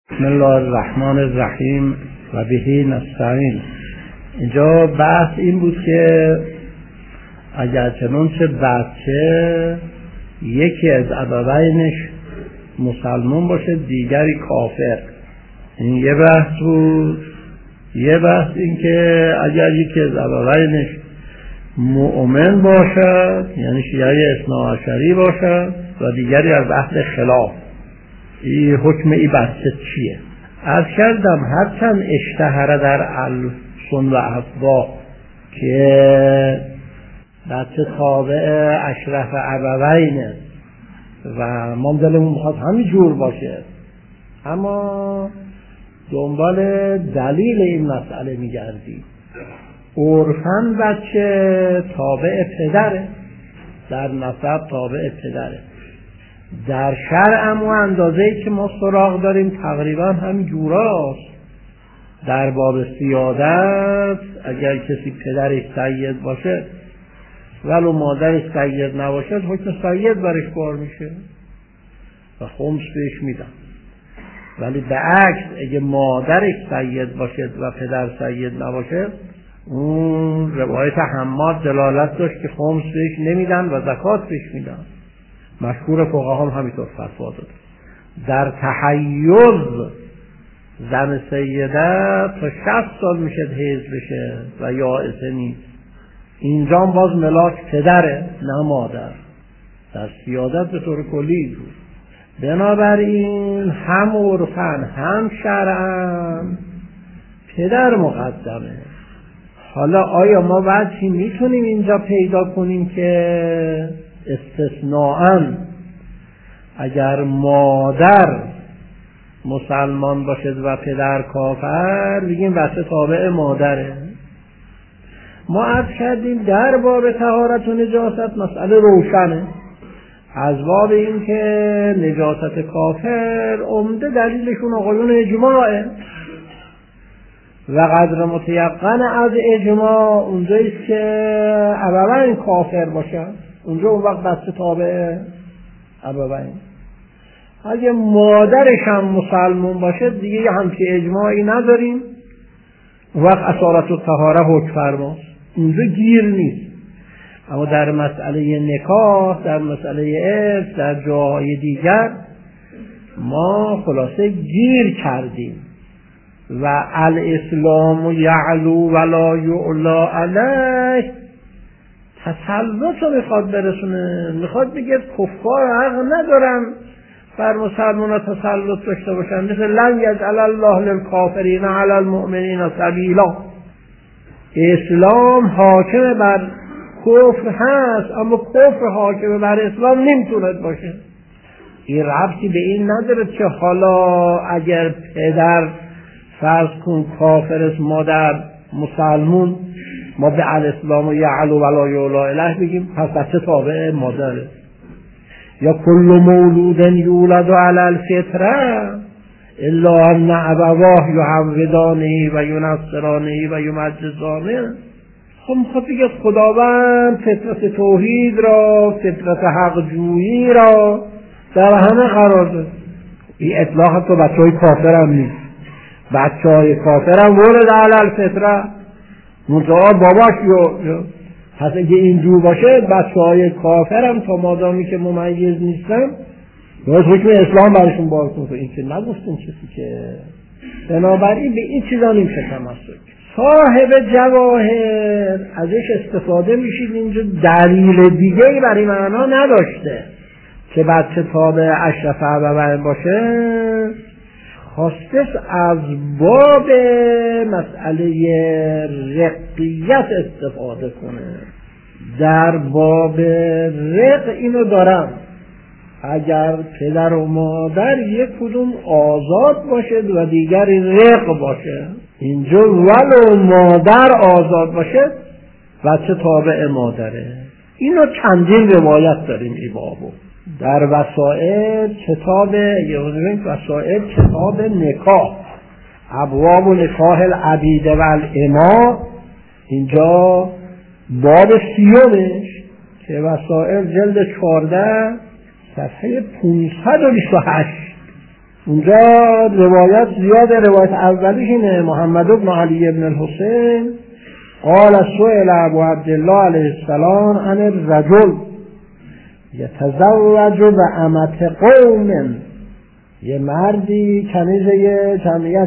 بسم الله الرحمن الرحیم و بهی نستعین. اینجا بحث این بود که اگر چنانچه بچه یکی از ابوینش مسلمان باشه دیگری کافر، این یه بحث بود. یه بحث این که اگر یکی از ابوینش مؤمن باشد، یعنی شیعه اثناعشری باشد و دیگری از اهل خلاف، این حکم این بچه چیه؟ عرض کردم هرچند اشتهره در السن و افواه که بچه تابع اشرف ابوینه و ما دلمون میخواد همین جور باشه، اما دنبال دلیل این مسئله میگردیم. عرفاً بچه تابع پدره، در نسب تابع پدره. در شرع و اندازه‌ای که ما سراغ داریم تقریبا همین جوراست. در باب سیادت اگر کسی پدرش سید باشه ولو مادرش سید نباشد حکم سید برش بار میشه و خمس بهش میدن. ولی به عکس اگه مادرش سید باشد و پدر سید نباشه، اون روایت حماد دلالت داشت که خمس بهش نمیدن و زکات بهش میدن. مشهور فقها هم همینطور فتوا داد. در تحیض زن سیده تا 60 سال میشه حیض بشه و یائسه نیست. اینجا باز ملاک پدره نه مادر، در سیادت به طور کلی بود. بنابراین هم عرفاً هم شرعاً پدر مقدمه. حالا آیا ما وجهی میتونیم اینجا پیدا کنیم که استثناءً اگر مادر مسلمان باشد و پدر کافر بگیم بچه تابع مادره؟ ما عرض کردیم در باب طهارت و نجاست مسئله روشنه. از باب این که نجاست کافر عمده دلیلشون آقایون اجماعه و قدر متیقن از اجماع اونجاییست که ابوین کافر باشن، اونجا اون وقت بچه تابع ابوین. اگه مادرش هم مسلمان باشه دیگه یه همچه اجماعی نداریم، اون وقت اصالت و طهاره حکم فرماست، اونجا گیر نیست. اما در مسئله نکاح، در مسئله ارث، در جاهای دیگر ما خلاصه گیر کردیم و الاسلام یعلو ولا یعلا علیه. تسلط رو میخواد برسونه، میخواد بگه کفار حق ندارن بر مسلمان ها تسلط داشته باشن، مثل لن یجعل الله للکافرین علی المؤمنین سبیلا. اسلام حاکم بر کفر هست اما کفر حاکم بر اسلام نمیتوند باشه. این ربطی به این نداره که حالا اگر پدر فرض کن کافر است مادر مسلمون، ما به الاسلام و یعلو ولا یعلا الیه بگیم پس بچه تابع مادره. یا کل مولود یولد علی الفطره الا ان ابواه یهودانه و ینصرانه و یمجسانه. خب میخواد بگه خداوند فطرت توحید را، فطرت حق جویی را در همه قرار داد. این اطلاق تو بچه های کافر هم نیست، بچه های کافر هم ولد علی الفطره منطقه باباش پس اگه اینجور باشه بچه های کافر هم تا مادامی که ممیز نیستن باید حکم اسلام برشون بار کنه. این که نگفتن کسی که بنابراین به این چیزا نمیشه تمسک. صاحب جواهر ازش استفاده میشید اینجا دلیل دیگه برای معنا نداشته که بچه تابع اشرف ابوین باشه، خواستش از باب مسئله رقیت استفاده کنه. در باب رق اینو دارم اگر پدر و مادر یک کدوم آزاد باشد و دیگری رق باشه، اینجا ولو مادر آزاد باشد بچه تابع مادره. اینو چندین روایت داریم ای بابو. در وسائل کتاب وسائل کتاب نکاح، ابواب و نکاح العبید و الاماء، اینجا باب 30 که وسائل جلد 14 صفحه 528 اونجا روایت زیاده. روایت اولیش اینه: محمد بن علی بن الحسین قال سئل ابو عبدالله علیه السلام عن الرجل یتزوج بامة قوم، یه مردی کنیز یه جمعیت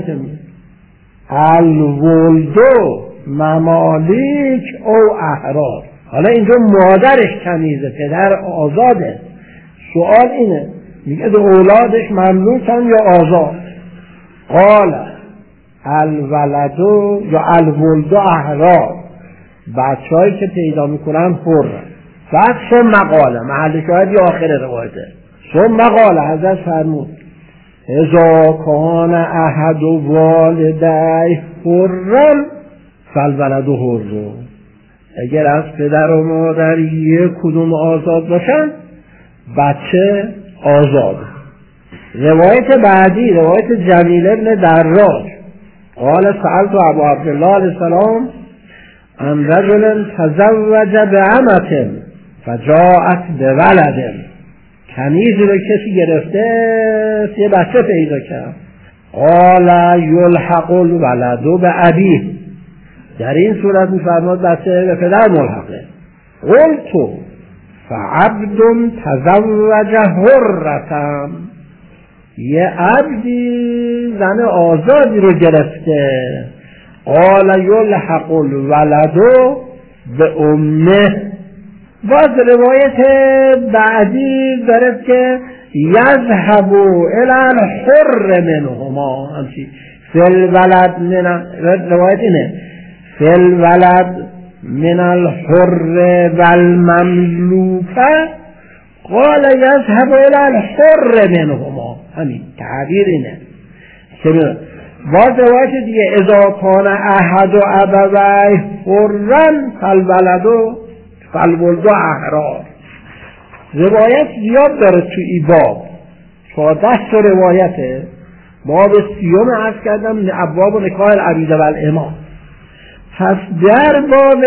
الولدو ممالیک او احرار. حالا اینجا مادرش کنیزه، پدر آزاده. سوال اینه، میگه دو اولادش مملوکن یا آزاد؟ قال الولدو یا الولدو احرار، بچه هایی که پیدا میکنن حر. بعد ثم قال، محل شاهدی آخر روایته، ثم قال حضرت فرمود اذا کان احد والدیه حرا فالولد حر، اگر از پدر و مادر یک کدوم آزاد باشن بچه آزاد. روایت بعدی روایت جمیل ابن دراج قال سألت ابو عبدالله علیه السلام عن رجل تزوج بعمة فجاءت بولد، کنیزی رو کسی گرفته یه بچه پیدا کرد. قال یلحق الولد بابیه، در این صورت میفرماد بچه به پدر ملحقه. قلت فعبد تزوج حرة، یه عبدی زن آزادی رو گرفته. قال یلحق الولد به امه. باز روایت بعدی داره که یذهب الی الحر منهما، همچی فی الولد من، روایت اینه فی الولد من الحر والمملوکه قال یذهب الی الحر منهما، همین تعبیر اینه. باز روایت دیگه اذا کان احد ابویه حرا فالولد احرار. روایت زیاد داره تو این باب، 14 روایته. باب 30 عرض کردم ابواب نکاح العبید و الامام. پس در باب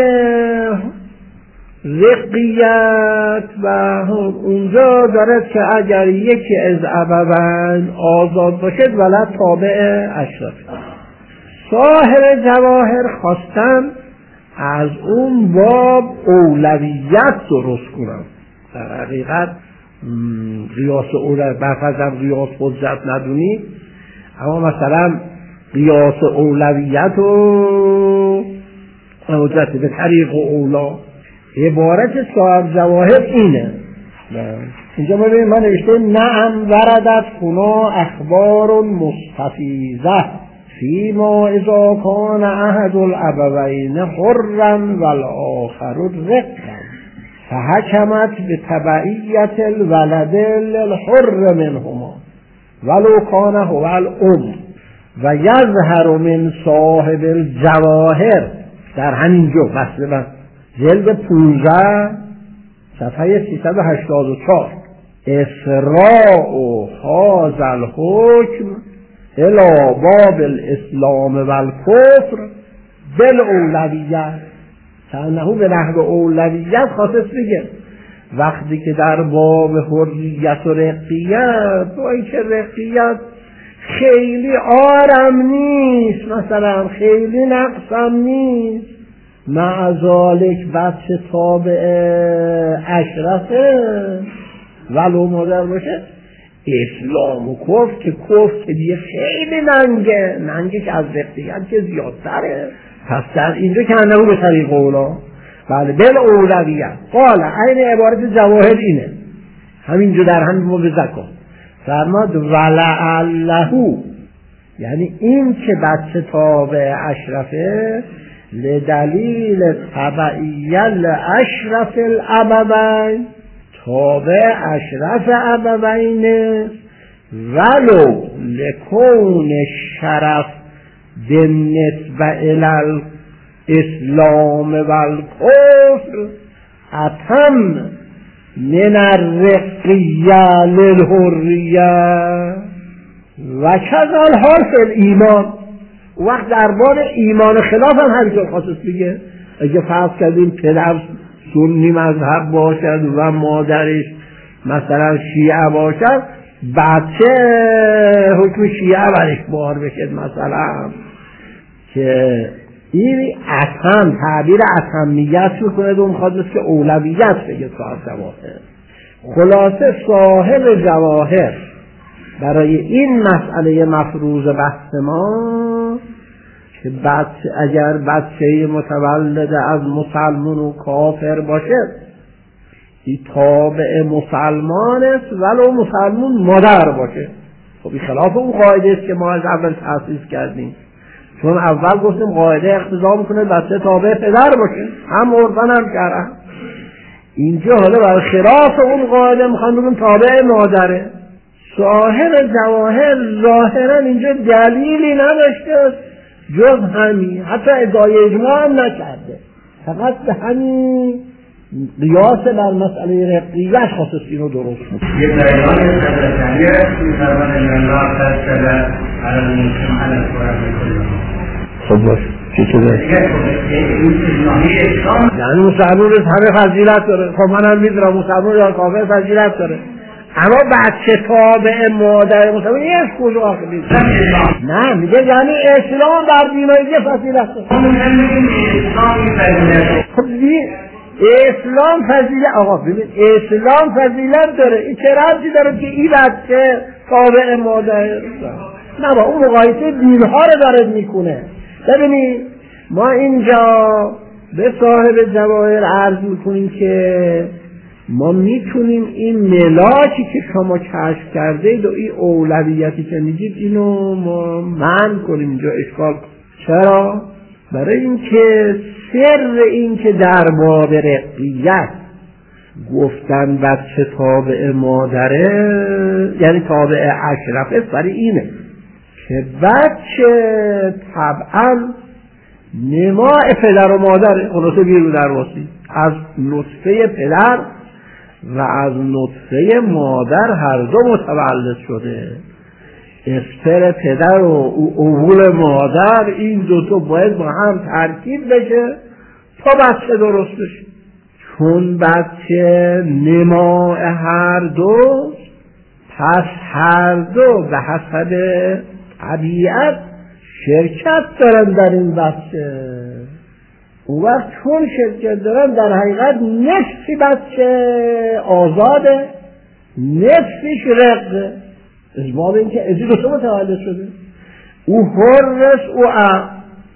رقیت و اونجا داره که اگر یکی از ابوین آزاد باشد ولد تابع اشرف. صاحب جواهر خواستن از اون باب اولویت درست کنم. در حقیقت قیاس اولویت برفضم قیاس حجت ندونی، اما مثلا قیاس اولویت و حجت به طریق اولا عبارت صاحب جواهر اینه. اینجا ببینید من نوشته نعم وردت هنا اخبار مستفیضه فیما اذا کان احد الابوین حرا والآخر رقا فحکمت بتبعیت الولد للحر منهما ولو کان هو الام و یظهر من صاحب الجواهر. در همین جو مثلا جلد 15 صفحه 384 اسراء هذا الحکم الى باب الاسلام و الکفر بالاولویت، تنهو به نحو اولویت خاصش بگه. وقتی که در باب حریت و رقیت، با اینکه رقیت خیلی آرم نیست، مثلا خیلی نقصم نیست، معذالک بچه تابع اشرفه ولو مادر باشه، اسلام و کفر که دیگه خیلی ننگه که از رقیت که زیادتره. پس در اینجا که انهو به طریق اولا، بله بل اولویت. قال این عبارت جواهر اینه، همینجا در همین موضوع زکات فرماد ولعلهو، یعنی این که بچه تابع اشرفه لدلیل تبعیل اشرف الابوین، تابع اشرف ابوین ولو لکون شرف بالنسبه الی الاسلام و الکفر اتم من الرقیه للحریه و کذا الحال فی الایمان. وقت در باب ایمان خلاف هم همینطور خاصش بگه. اگه فرض کردیم پدر سنی مذهب باشد و مادرش مثلا شیعه باشد، بچه حکم شیعه برش بار بشه مثلا، که این اتم تعبیر اتمیت میکنه و میخواد که اولویت بگه صاحب جواهر. خلاصه صاحب جواهر برای این مسئله مفروض بحث ما که اگر بچه متولد از مسلمان و کافر باشه این تابع مسلمان است ولو مسلمان مادر باشه. خب این خلاف اون قاعده است که ما از اول تأسیس کردیم، چون اول گفتیم قاعده اقتضا میکنه بچه تابع پدر باشه، هم عرفاً هم شرعاً. اینجا حالا برای خلاف اون قاعده میخوام بگم تابع مادره. صاحب جواهر ظاهرا اینجا دلیلی نداشته جز همین، حتی ادعای اجماع هم نکرده، فقط به همین قیاس بر مسئله رقیت خاصش اینو درست میکنه. یه بیان تدریجی است که فرمان الله تعالی علی المسلم علی القرآن کله. خب باش چی شده؟ یعنی مسلمان همه فضیلت داره. خب منم میدونم مسلمان یا کافر فضیلت داره، اما بچه تابع مادر مسلمان یه کجا آخه نیست. نه میگه یعنی اسلام در بیماری فضیلت داره. خب اسلام فضیلت، آقا ببین اسلام فضیلت داره، این چه ربطی داره که این بچه تابع مادر؟ نه با اون مقایسه دینها رو داره میکنه. ببینید ما اینجا به صاحب جواهر عرض میکنیم که ما میتونیم این ملاکی که شما کشف کرده اید و این اولویتی که میگید اینو ما منع کنیم اینجا اشکال کنیم. چرا؟ برای اینکه سر این که در باب رقیت گفتن بچه تابع مادره یعنی تابع اشرفه، برای اینه که بچه طبعا نماء پدر و مادر خلاصه بیرون در واسی از نطفه پدر و از نطفه مادر هر دو متولد شده. استر پدر و اوول مادر این دوتا باید با هم ترکیب بشه تا بچه درست بشه. چون بچه نماء هر دو، پس هر دو به حسب طبیعت شرکت دارن در این بچه. اون وقت چون شرکت دارن در حقیقت نصفی بچه آزاده، نصفیش رقه. اجماع به این که ازی دوتا متولد شده، او حرس او عقل.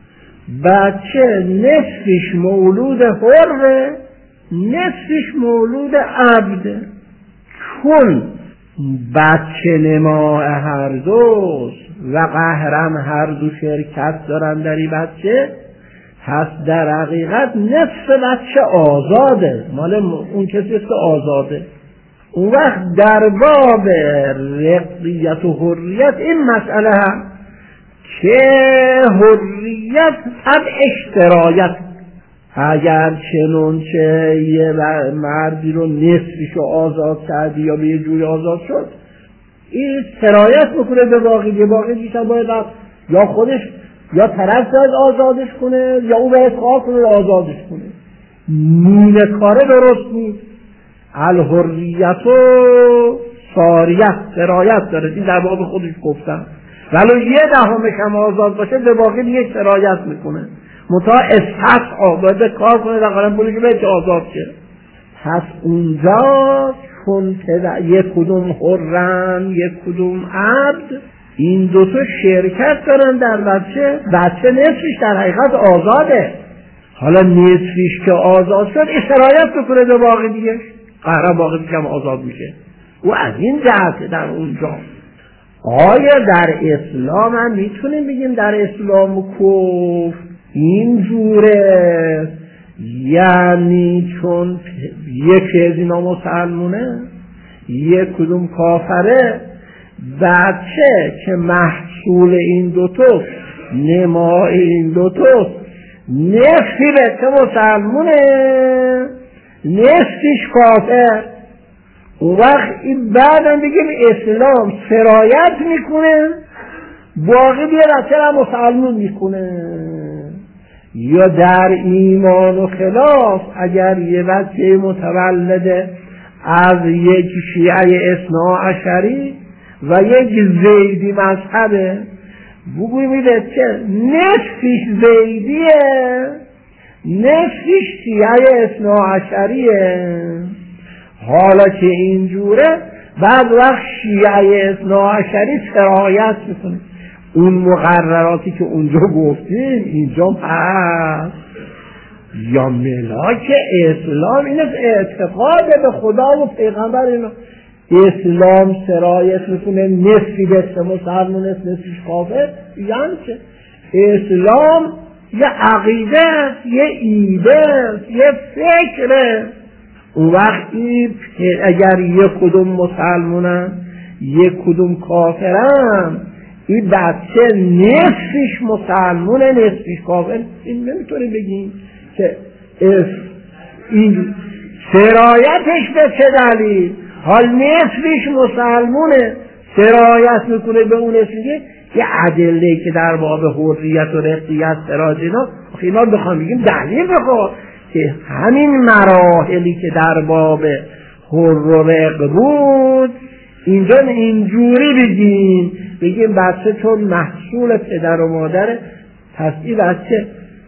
بچه نصفیش مولود حره، نصفیش مولود عبده. چون بچه نماء هر دوست و قهرم هر دو شرکت دارن در این بچه، پس در حقیقت نصف بچه آزاده، مال اون کسی که آزاده. اون وقت در باب رقیت و حریت این مسئله هم که حریت طبعش درایت، اگر چنانچه یه مردی رو نصفشو آزاد کردی یا به یه جوری آزاد شد، این سرایت میکنه به باقی. به باقی دیشن باید یا خودش یا طرف باید آزادش کنه یا او باید خواه کنه آزادش کنه. نونه کاره درست نیست. الحریت و ساریت سرایت داره، این در باب خودش گفتن، ولو یه دهمش هم آزاد باشه به باقی یک سرایت میکنه. متا استسعا باید کار کنه در قرآن بولی که باید آزاد شه. پس اونجا چون یک کدوم حرن یک کدوم عبد، این دوتا شرکت دارن در بچه. بچه نصفش در حقیقت آزاده، حالا نصفش که آزاد شد این سرایت بکنه به باقی دیگه، قهرم باقی دیگه هم آزاد میشه. و از این جهت در اونجا آیا در اسلام هم میتونیم بگیم در اسلام و کفر این جوره؟ یعنی چون یکی از اینا مسلمونه یک کدوم کافره، بچه که محصول این دوتو نماء این دوتو نصفی بچه مسلمونه نصفیش کافر. اون وقت این بعدم بگیم اسلام سرایت میکنه باقی بیه بچه را مسلمون میکنه. یا در ایمان و خلاف اگر یه بچه متولد از یک شیعه اثنا عشری و یک زیدی مذهبه، بگویید که نصفش زیدیه نصفش شیعه اثنا عشریه. حالا که اینجوره بعد وقت شیعه اثنا عشری سرایت میکنه اون مقرراتی که اونجا گفتیم اینجا هست. یا ملاک اسلام این اعتقاد به خدا و پیغمبر، اینا اسلام سرایت میکنه نصفی به مسلمان نصفیش کافر. یعنی چه؟ اسلام یه عقیده است، یه ایده است، یه فکره. اون وقتی اگر یک کدوم مسلمانن یک کدوم کافرن، این بچه نصفش مسلمونه نصفش کافر، این نمیتونی بگیم که این سرایتش به چه دلیل؟ حال نصفش مسلمونه سرایت میکنه به اون نصفیه. یه ادله که در باب حریت و رقیت سراج اینا بخوام بگیم دلیل بخواد که همین مراحلی که در باب حر و رق بود اینجا اینجوری بگیم بچه چون محصول پدر و مادره، پس این بچه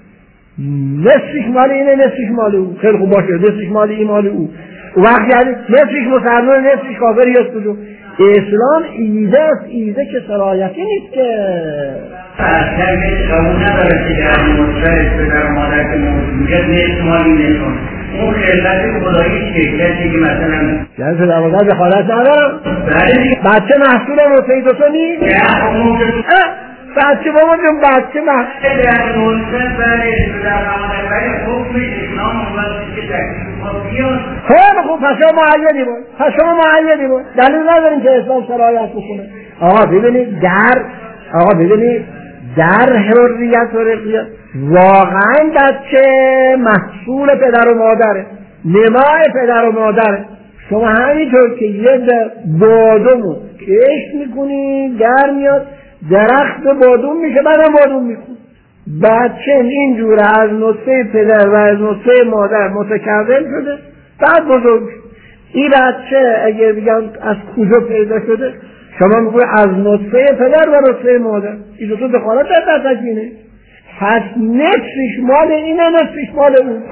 نصفش مال اینه نصفش مال او. خیلی خوب باشه، نصفش مال این مال او. وقتی یعنی نصفش مسلمان نصفش کافر یا کجا؟ اسلام ایده است، ایده که سرایتی نیست که اصلا قبول نداره که در مطلع پدر و مادر که موجودیت نیست مال این نشون اون خلقت خدایی چیه؟ کسی که مثلا یعنی پدر و مادر دخالت ندارم؟ بچه محصول نطفه تو نیست؟ بچه بابا جون بچه در نطفه برای پدر و مادر برای حکم اسلام اومد که خیلی خوب، پس شما معیدی بود دلیل نداریم که اسلام سرایت بکنه. آقا ببینید در حریت و رقیت واقعا بچه محصول پدر و مادره، نمای پدر و مادره. شما همینطور که یه بادومو کشت میکنی در میاد درخت بادوم میشه، بعدم بادوم میکنی. بچه اینجوره از نطفه پدر و از نطفه مادر متکون شده بعد بزرگ. این بچه اگر بگم از کجا پیدا شده، شما میگوی از نطفه پدر و نطفه مادر، این دو دخالت در تکینه. پس نصفش مال اینه نصفش مال اون.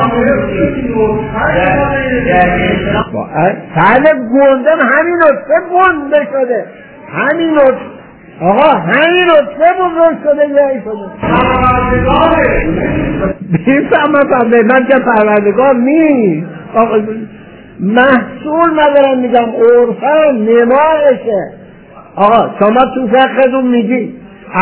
سال گندم همین نطفه گنده شده، همین نطفه آقا همین نطفه بزرگ شده یه شده بیفهمم من که پروردگار نیست. محصول ندارم میگم عرفا نمایشه. آقا شما تو فقهتون میگی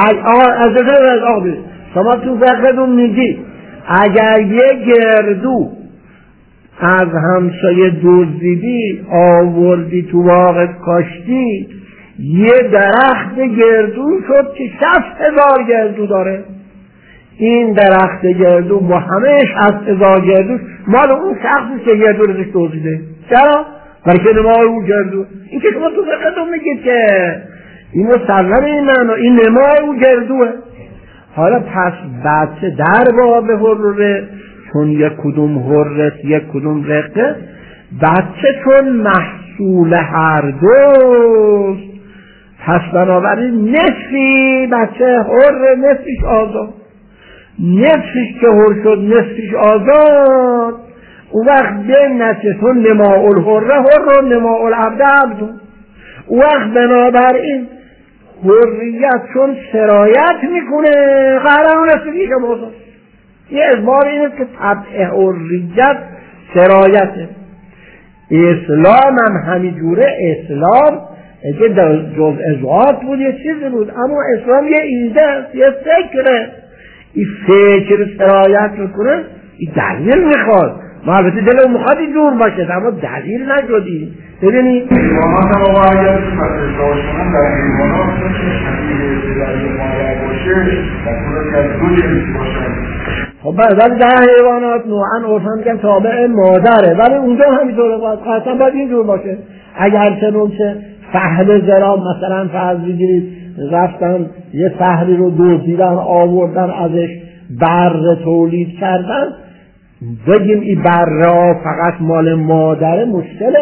شما تو فقهتون میگی اگر یه گردو از همسایه دزدیدی آوردی تو باغت کاشتی، یه درخت گردو شد که 60,000 گردو داره. این درخت گردو با همه 60,000 گردو مال اون شخصی که گردو رو دزدیده. چرا؟ برای که نمای اون گردو. این که شما تو فقهتون میگید که این مسلم این معنی این نمای اون گردوه. حالا پس بچه در باب حره چون یک کدوم حرت یک کدوم رقه، بچه چون محصول هر دوست، پس بنابراین نصفی بچه حر نصفش آزاد، نصفش که حر شد نصفش آزاد. اون وقت به نچتون نماء الحره حر و نماء العبد عبد. اون وقت بنابراین حریت چون سرایت میکنه قرار نصفش آزاد. یه اعتبار اینه که طبع حریت سرایته. اسلام هم همینجوره. اسلام اگه جزء بود یه چیزی بود، اما اسلام یه ایده است، یه فکره. این فکر سرایت میکنه، این دلیل میخواد. ما البته دلم میخواد این جور باشه اما دلیل نشدی. ببینید ایمانات هم آقا اگر فترشان در ایمانات شکیل در مادر باشه مطمئن که از دو جنس باشن. خب ولی در حیوانات نوعا عرفا میگن تابع مادره، ولی اونجا همینطوره قطعا باید اینجور باشه. اگر چنونچه فحل زرام مثلا فرض بگیرید رفتن یه فحلی رو دزدیدن آوردن ازش بره تولید کردن، بگیم این بره فقط مال مادره مشکله.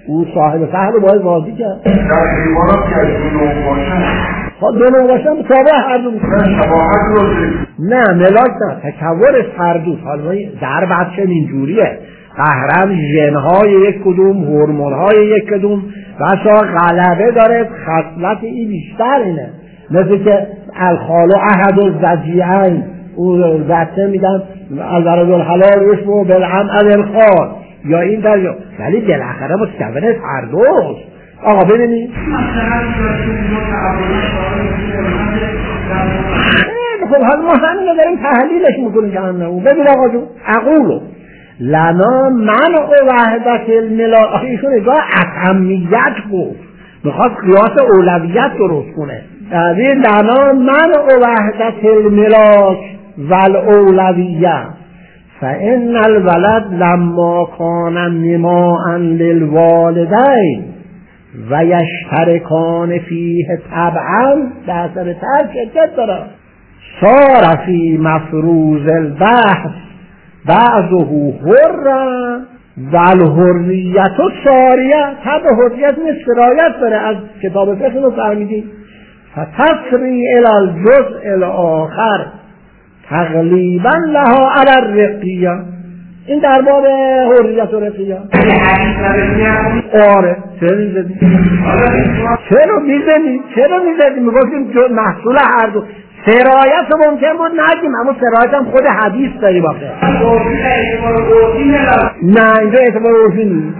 او صاحب فهم رو باید راضی کرد. در حیوانات که از دو نوع باشن دو نوع باشن تابع هر دو شباهت رو نه ملاک نه تکورش هر دو. حالا در بچه اینجوریه قهرن ژن‌های یک کدوم هورمون‌های یک کدوم بچه‌ها غلبه داره خصلت این بیشتر اینه مثل که الخال و احد الزجیعین او بچه میدن الورد الحلال اسمه بالعمل الخال یا این درجا ولی بالاخره متکونش هر دوست. آقا ببینید خب حالا ما همین رو داریم تحلیلش میکنیم که همه ببین آقا جون اقولو لنا منع وحدت الملاک. آخه ایشون اگاه اتمیت گفت میخواد قیاس اولویت درست کنه. لنا منع وحدت الملاک والاولویه فان الولد لما کان نماء للوالدین و یشترکان فیه طبعا در اثر تر شدت داره صار فی مفروض البحث بعضه حرا و الحریت ساریه. طبع حریت نیست سرایت داره از کتاب فقه رو فهمیدیم. فتسری الی الجزء الاخر تقلیبا لها علی الرقیه. این در باب حریت و رقیه. آره چرا میزنی میگفتیم محصول هر دو. سرایت رو ممکن بود نگیم اما سرایت هم خود حدیث داری باقی. نه اینجا اعتبار عرفی نیست.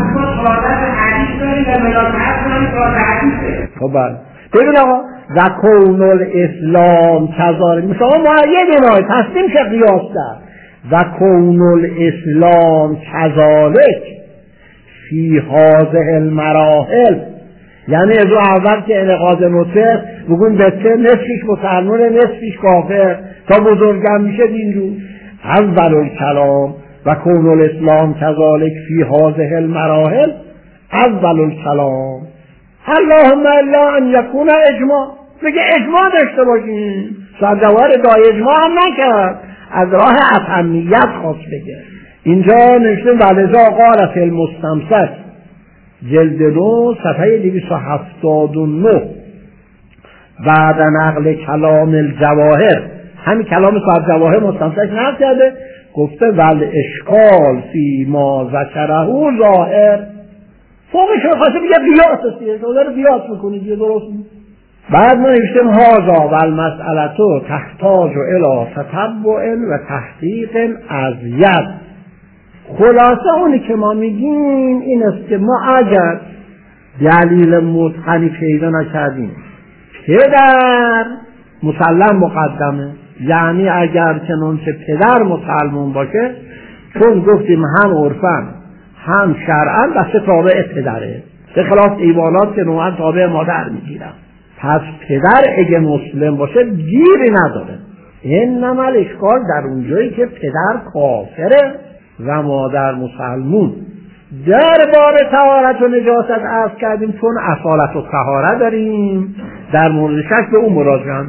خب بله ببین آقا و کون الاسلام کذالک مثلا معید نای تصمیم که قیاس کرد و کون الاسلام کذالک فی هذه المراحل یعنی از اول که انعقاد نطفه بگون بچه نصفش مسلمان نصفش کافر تا بزرگم میشه دینجو اول الکلام و کون الاسلام کذالک فی هذه المراحل اول الکلام اللهم الا ان یکون اجماع. بگه اجماع داشته باشین صدوار دای اجماع هم نکرد از راه اتمیت خواست بگه. اینجا نوشته ولذا قال فی المستمسک جلد 9 صفحه 279 بعد نقل کلام الجواهر همین کلام صاحب جواهر مستمسک نقل کرده گفته ول اشکال فی ما ذکره ظاهر فوقش رو خواسته بگه بیاس هستیه تو داره بیاس میکنی دیگه درست نیست. بعد ما نوشتیم هازا والمسئلتو تحتاج الی تتبع و تحقیق ازید. خلاصه اونی که ما میگیم این است که ما اگر دلیل متقنی پیدا نکردیم پدر مسلم مقدمه یعنی اگر چنانچه پدر مسلمون باشه چون گفتیم هم عرفن هم شرعن بسته تابع پدره به خلاف ایوانات که نوعا تابع مادر میگیرن. پس پدر اگه مسلم باشه گیری نداره. انما الاشکال در اونجایی که پدر کافره و مادر مسلمون. در بار طهارت و نجاست عرض کردیم چون اصالت و طهارت داریم در مورد شک به اون مراجعه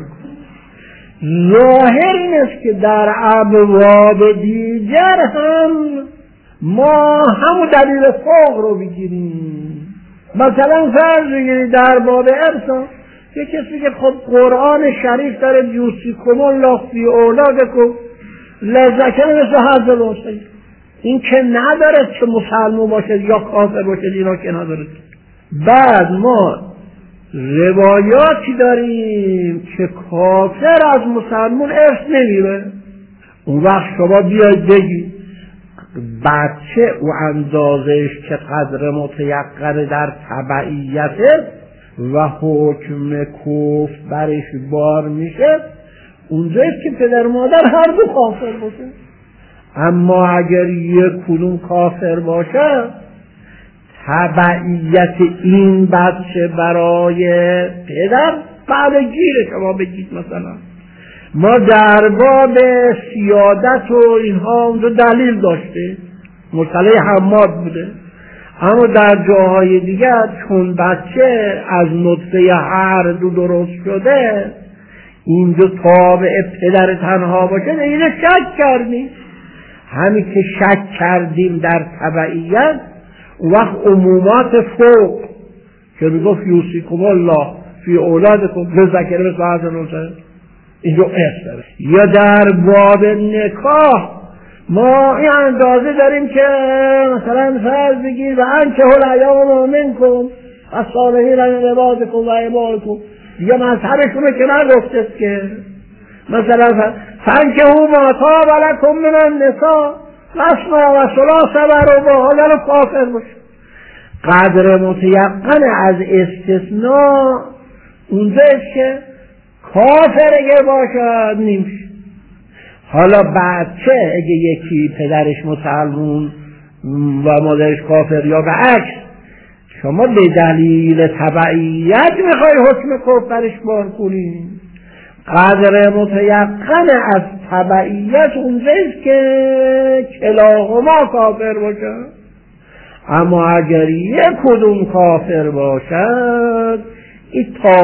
ظاهر این است که در ابواب دیگر هم ما همون دلیل فقر رو بگیریم. مثلا فرض بگیرید در باب ارث یه کسی که خب قرآن شریف داره یوصیکم الله فی اولادکم للذکر مثل حظ الانثیین. این که نداره که مسلمان باشه یا کافر باشه اینا که نداره. بعد ما روایاتی داریم که کافر از مسلمان ارث نمیره. اون وقت شما بیاید بگید بچه او اندازش که قدر متیقن در تبعیته و حکم کفر برش بار میشه اونجایست که پدر مادر هر دو کافر باشه. اما اگر یک کدوم کافر باشه تبعیت این بچه برای پدر بعد گیره. شما بگید مثلا ما در باب سیادت و اینها اونجا دلیل داشته مسئله حماد بوده اما در جاهای دیگر چون بچه از نطفه هر دو درست شده اینجا تابع پدر تنها باشه اینه شک کردیم. همین که شک کردیم در تبعیت اون وقت عمومات فوق که میگفت یوصیکم الله فی اولادکم للذکر مثل حظ الانثیین اینجا ارث داره. یا در باب نکاح ما این اندازه داریم که مثلا فرض بگیر و انکحوا الایام منکم الصالحین من عبادکم و امائکم، دیگه مذهبشونه که نگفته که مثلا فانکحوا ما طاب لکم من النساء مثنی و ثلاث و رباع، حالا کافر باشه. قدر متیقن از استثناء اونجاست که کافر اگه باشد نمیشه. حالا بچه اگه یکی پدرش مسلمون و مادرش کافر یا به عکس، شما به دلیل تبعیت میخوای حکم کفرش بار کنی. قدر متیقن از تبعیت اونجاست که کلاهما کافر باشد. اما اگر یک کدوم کافر باشد این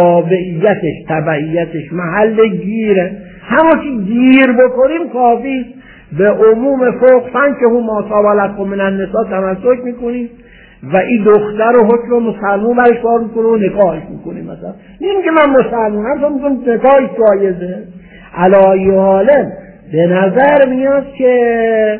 تبعیتش محل گیره، همه چی گیر بکنیم کافی. به عموم فوق فانکحوا ما طاب لکم من النساء تمسک میکنیم و این دختر رو حکم مسلمون برش کار میکنه و نکاحش میکنیم. مثلا نیم که من مسلمونم تو میکنم نکاحش جایزه. علی حالا به نظر میاد که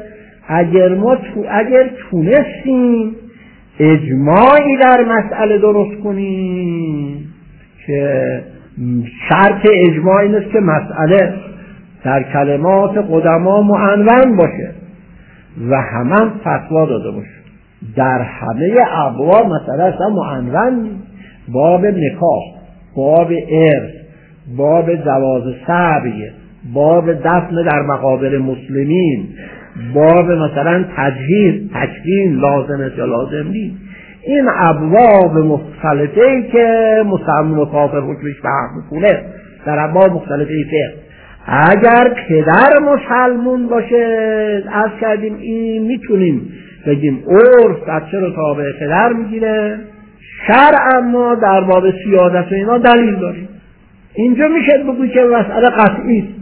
اگر تونستیم اجماعی در مسئله درست کنیم که شرط اجماع این است که مسئله در کلمات قدما معنون باشه و همه فتوا داده باشه. در همه ابواب مثلا اصلا معنون، باب نکاح، باب ارث، باب جواز سبی، باب دفن در مقابر مسلمین، باب مثلا تجهیز لازم است یا لازم نیست، این ابواب مختلفه‌ای که مسلمان و کافر حکمش فرق میکنه در ابواب مختلفه فقه. اگر پدر مسلمون باشه از کردیم این میتونیم بگیم عرف بچه رو تابع پدر میگیره، شرع اما در باب سیادت و اینا دلیل داریم. اینجا میشه بگوی که مسئله قطعی است.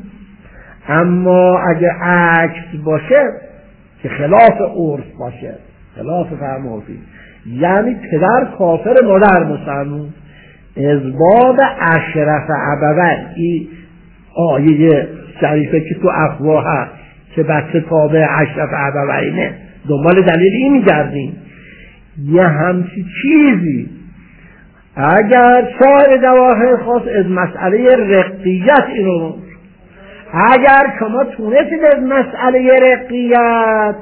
اما اگه عکس باشه که خلاف عرف باشه، خلاف فهم عرفی، یعنی پدر کافر مادر مسلمون، از باب اشرف ابوین، این آیه شریفه که تو افوا هست که بچه تابع اشرف ابوینه، دنبال دلیل این میگردیم. یه همچی چیزی اگر سایر جواهر خاص از مسئله رقیت اینو، اگر شما تونستید از مسئله رقیت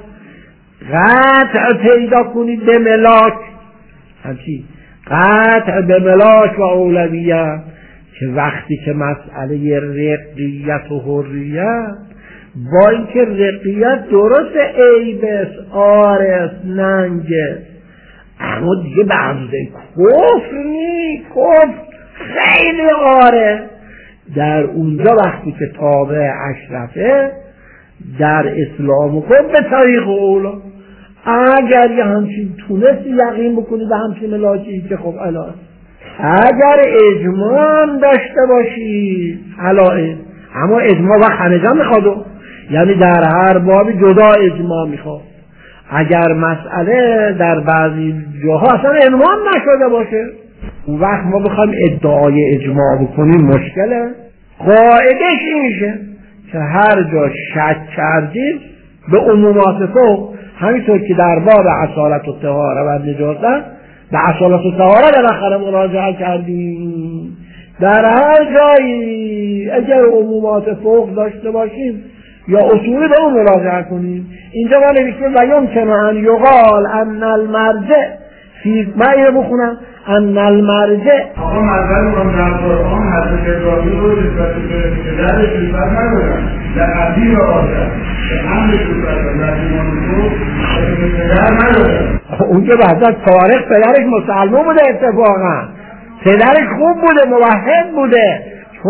قطع پیدا کنید به ملاک، همچی قطع به ملاک و اولویت، که وقتی که مسئله رقیت و حریت، با اینکه رقیت درست عیبه آرس ننگه، اما دیگه به عمده کفر نی، کفر خیلی آره. در اونجا وقتی که تابع اشرفه در اسلام و کن به طریق اولا، اگر یه همچین تونستی یقین بکنی به همچین ملاکی که خب الان اگر اجماع داشته باشی علائم، اما اجماع و همه جا میخواد، یعنی در هر بابی جدا اجماع میخواد. اگر مسئله در بعضی جاها اصلا اجماع نشده باشه، اون وقت ما بخوایم ادعای اجماع بکنیم مشکله. قاعدش این میشه که هر جا شک کردیم به عمومات فوق، همینطور که در باب اصالت و طهاره و نجاست به اصالت و طهاره بالاخره مراجعه کردیم، در هر جایی اگر عمومات فوق داشته باشیم یا اصولی به اون مراجعه کنیم. اینجا ما نوشتیم و یمکن ان یقال ان المرجع فی ما اینو بخونم ان المرجع آقا مذهب رو در قرآن حضرت ابراهیم رو نسبت به پدرش نسبت ندارن، در عبدی و آدم به امر شکر در ایمان تو به پدر ندارن. اونجا بعد تاریخ پدرش مسلمان بوده، اتفاقا پدرش خوب بوده، موحد بوده،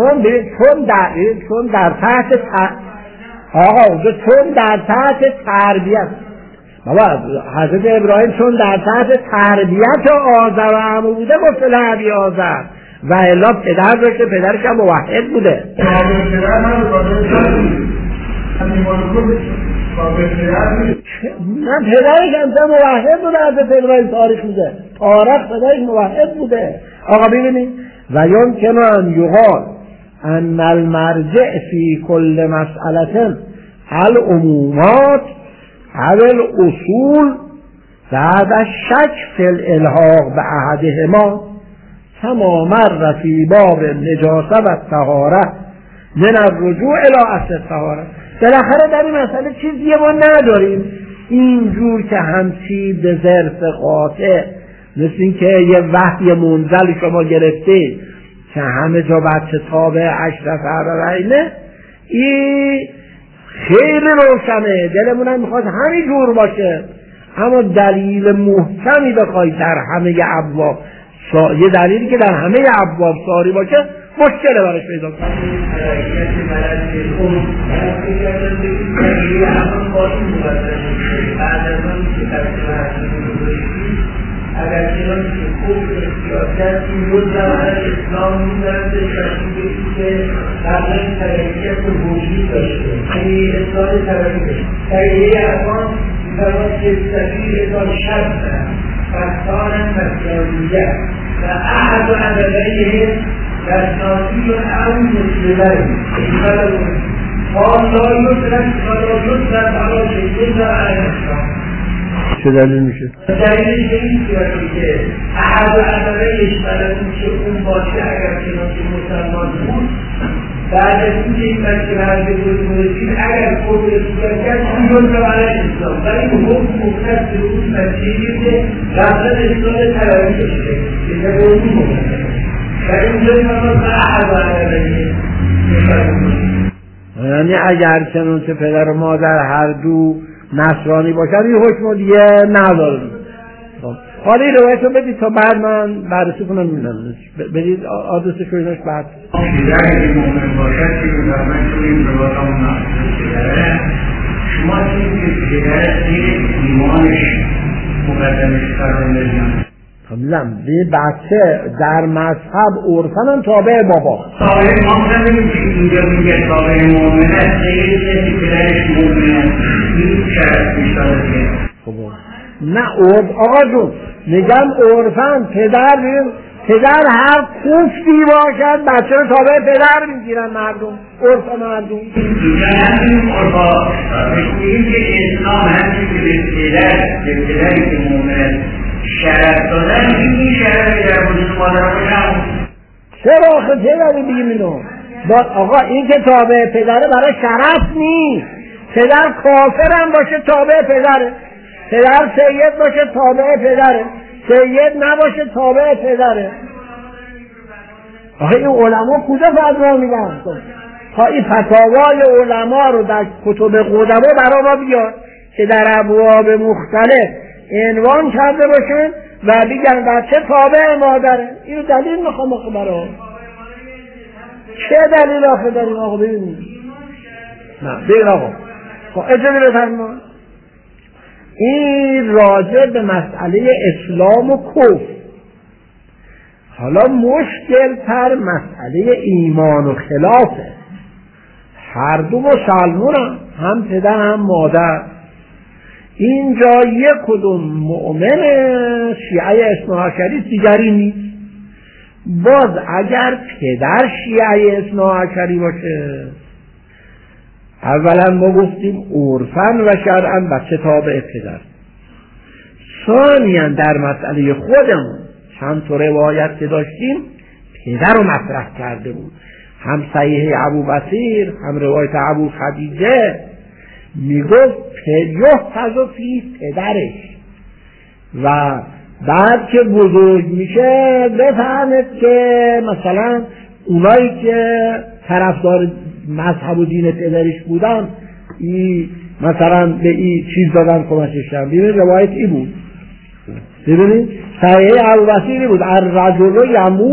چون در تحت آقا اونجا چون در تحت تربیت، بابا حضرت ابراهیم چون در تحت تربیت آذر و عمو بوده گفت لعبی آذر، و الا پدر داشته، پدرش هم موحد بوده. نه پدرش همچنان موحد بوده، از پدرهای تاریخ میده تارخ پدرش موحد بوده. آقا ببینید و یمکن ان یقال ان المرجع فی کل مسئله العمومات او الاصول بعد الشک فی الالحاق به احدهما کما مر فی باب النجاسه و الطهاره من الرجوع الی اصل الطهاره. بالاخره در این مسئله چیزی ما نداریم اینجور که همچی به ظرف قاطع مثل این که یه وحی منزل شما گرفته که همه جا بچه تابع اشرف عربینه، این خیلی روشنه، دلمونم میخواد همین جور باشه، اما دلیل محکمی بخوای در همه ابواب یه دلیلی که در همه ابواب ساری باشه مشکل برش پیدا کنه. اگر چنان که خوب سیاست این بود زمان اسلام می‌دارد که قبلا ترقیت وجود داشته، یعنی اسلام ترقیه افغان می‌تواند که سفیر ازان شرط دارد فستان مسئولیت و احد و عددهیه دستاتی و اون مسلمه حال لا یدرک علا شکل و اسلام. چه دلیل میشه؟ دلیلش به این صورتی که احد و عددهیش بلدون که اون باشه اگر چنانچه مسلمان بود بعد از این که این بچه برده بود مرسید اگر خود رسیدن کرد اون رو علیه اسلام ولی به حکم مختص به اون بچه‌ای که رفتن اسلام تراوی داشته که به اون مختص و اینجا ما به احد و عددهیش یعنی اگر چنانچه پدر و مادر هر دو نصرانی باشن این حکم دیگه نداره. حالا این روایت رو بدید تا بعد من بررسی کنم میدونم بدید آدرسش رو ایناش بعد اگر مومن باشد که بودرمن تو این روایت همون نصر شما چیزی که ایمانش مقدمش قرار ندیم میدونم به بچه در مذهب عرفن هم تابع بابا تابع مامزن نمیشه اینجا میگه تابع مومن است دیگه کسی پدرش مومن است این شرط میشتاره خب نه آقا جون میگم عرفن پدر هر کوفتی باشد بچه رو تابع پدر میگیرن مردم عرف مردم اینجا همین عرفا این که اسلام همین که به پدری که مومن شرط دادن این شرطی در وجود مادر باشم چرا آخه پدری بگیم اینو آقا این که تابع پدره برای شرط نیست پدر کافر هم باشه تابع پدره پدر سید باشه تابع پدره سید نباشه تابع پدره آخه این علما کجا فتوا میدن تا این فتاوای علما رو در کتب قدما برای ما بیاد که در ابواب مختلف عنوان کرده باشن و بگن بچه تابع مادره. اینو دلیل میخوام آخه برای چه دلیل آخه داریم آقا ببینید نه بگید آقا اجازه بفرمایید این راجع به مسئله اسلام و کفر. حالا مشکل تر مسئله ایمان و خلافه. هر دو مسلمون هم پدر هم مادر. اینجا یک کدوم مؤمن شیعه اثناعشری دیگری نیست. باز اگر پدر شیعه اثناعشری باشه اولا ما گفتیم عرفن و شرعا بچه تابع پدر. ثانیا در مسئله خودمون چند تا روایت که داشتیم پدر رو مطرح کرده بود، هم صحیح ابو بصیر هم روایت ابو خدیجه میگفت یحفظ فی پدرش و بعد که بزرگ میشه بفهمید که مثلا اونایی که طرفدار مذهب و دین پدرش بودن مثلا به این چیز دادن کمکش کردن. ببینید روایت ای بود، ببینید صحیح ابو بصیر بود الرجل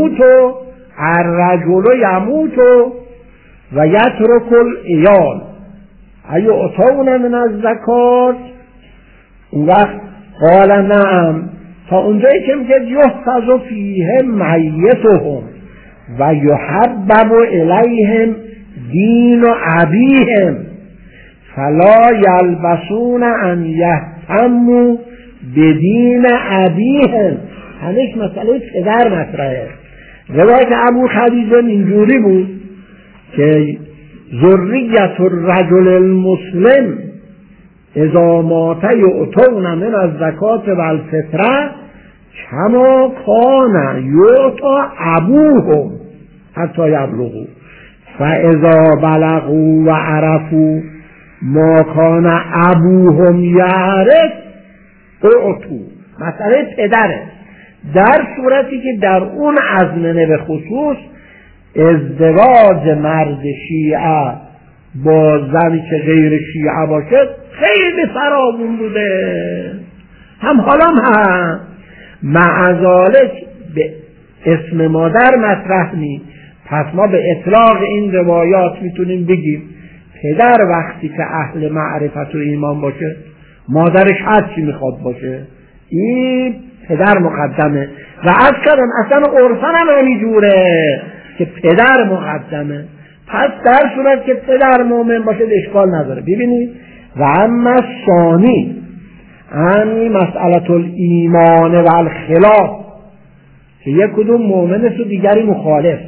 یموت و یترک العیال ایعطون من الزکات. اون وقت قال نعم تا اونجایی که میگه یحفظ فیه میتهم و یحبب الیهم دین و ابیهم فلا یلبسون ان یهتموا بدین ابیهم. همش مسئله پدر مطرحه. روایت ابو خدیجه اینجوری بود که ذریت الرجل المسلم اذا مات یؤتون من الزکات و الفطره کما کان یؤتی ابوهم حتی یبلغوا فاذا بلغوا و عرفوا ما کان ابوهم یعرف اعطوا. مسئله پدره. در صورتی که در اون ازمنه به خصوص ازدواج مرد شیعه با زنی که غیر شیعه باشه خیلی فراوون بوده، هم حالام هم معذالک به اسم مادر مطرح نی. پس ما به اطلاق این روایات میتونیم بگیم پدر وقتی که اهل معرفت و ایمان باشه مادرش هر چی میخواد باشه این پدر مقدمه. و از کردم اصلا عرفان هم همینجوره که پدر مقدمه. پس در صورت که پدر مؤمن باشه اشکال نداره. ببینید و اما ثانی یعنی مسئله الایمان و الخلاف که یک کدوم مؤمن است و دیگری مخالف.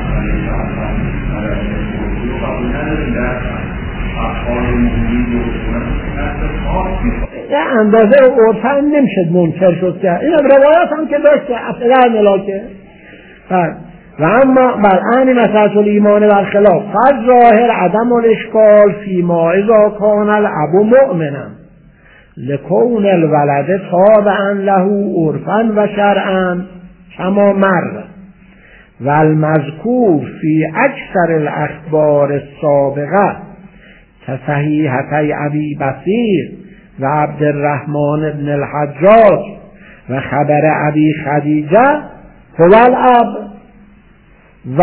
یه اندازه عرفان نمیشه منکر شد که این روایات هم که داشته پدر ملاکه. و اما برعانی مسئله الایمان و الخلاف فض ظاهر عدم الاشکال فیما اذا کان الابو مؤمنا لکون الولد تابعا له عرفا و شرعا کما مر و المذکور فی اکثر الاخبار السابقه كصحیحتی ابی بصیر و عبدالرحمن بن الحجاج و خبر ابی خدیجه هو الاب و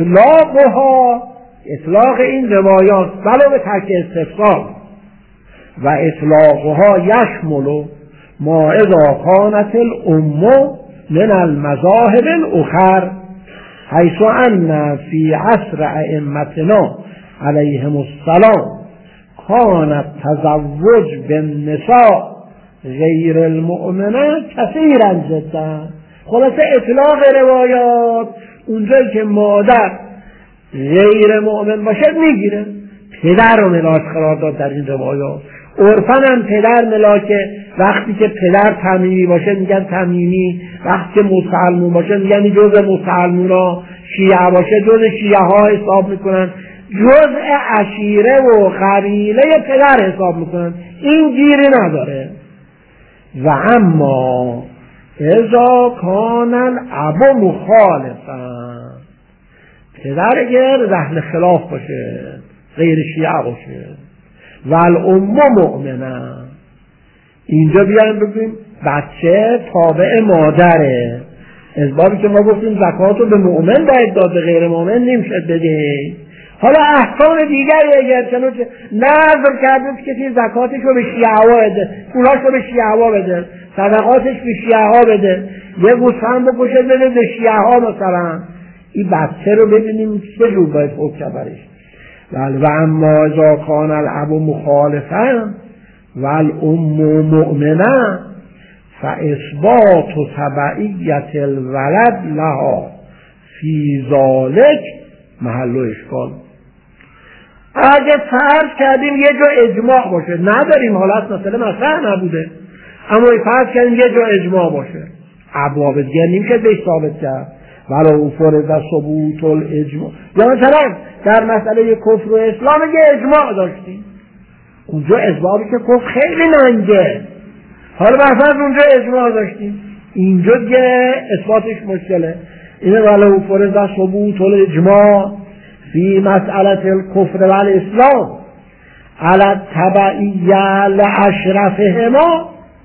اطلاق این روایات ولو به ترک استفسار و اطلاقها یشمل ما اذا کانت الام من المذاهب الاخر حیث ان فی عصر ائمتنا علیهم السلام کانت تزوج بالنساء غیر المؤمنه کثیرا جدا. خلاصه اطلاق روایات اونجایی که مادر غیر مؤمن باشه میگیره. پدر رو ملاک قرار داد در این روایات. عرفاً هم پدر ملاکه. وقتی که پدر تمیمی باشه میگن تمیمی، وقتی که مسلمون باشه میگن جزء مسلمونا، شیعه باشه جزء شیعه ها حساب میکنن، جزء عشیره و قبیله پدر حساب میکنن. این گیری نداره. و اما اذا کان الاب مخالفا، پدر اگر اهل خلاف باشه غیر شیعه باشه و الام مؤمنه، اینجا بیایم بگیم بچه تابع مادره. از بابی که ما گفتیم زکات رو به مؤمن باید داد، به غیر مؤمن نمیشه بده. حالا احکام دیگری اگر چنانچه نظر کردید که زکاتش رو به شیعه ها بده، پولاش رو به شیعه ها بده، صدقاتش به شیعه ها بده، یه گوسفند بکشه بده به شیعه ها مثلا، این بچه رو ببینیم چه جور باید حکم برش. و اما اذا کان الاب مخالفا و الام مؤمنه فاثبات تبعیت الولد لها فی ذلک محل اشکال. اگه فرض کردیم یه جا اجماع باشه، نداریم حالت مثلا مطرح نبوده، اما فرض کردیم یه جا اجماع باشه، ابواب دیگه نمیشه بهش ثابت کرد ولو فرض ثبوت الاجماع. یا مثلا در مسئله کفر و اسلام یه اجماع داشتیم، اونجا اسبابی که کفر خیلی ننگه، حالا مثلا اونجا اجماع داشتیم، اینجا دیگه اثباتش مشکله. اینه ولو فرض ثبوت الاجماع فی مسئله الکفر و الاسلام علی التبعیه لاشرفهما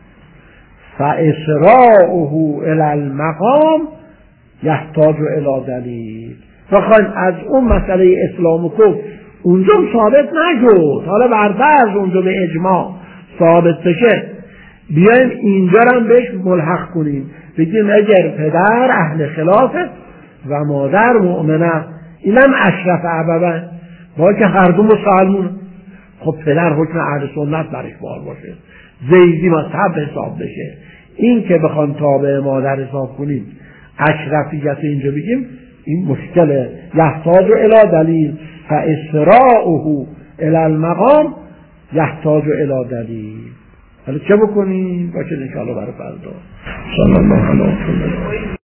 فاسراعه الی المقام یحتاج الی دلیل. بخوایم از اون مسئله اسلام و کفر اونجا ثابت نشد، حالا برفرض اونجا به اجماع ثابت بشه، بیایم اینجا هم بهش ملحق کنیم، بگیم اگر پدر اهل خلافه و مادر مؤمنه، اینم اشرف ابوین، با که هر دو مسلمون. خب پدر حکم اهل سنت برش بار باشه، زیدی مذهب حساب بشه. این که بخوان تابع مادر حساب کنیم اشرفیت اینجا بگیم این مشکله. یحتاج الی دلیل فاسراؤه الی المقام یحتاج الی دلیل. حالا چه بکنیم؟ باشه انشاءالله برای فردا. صلی الله علیه و سلم.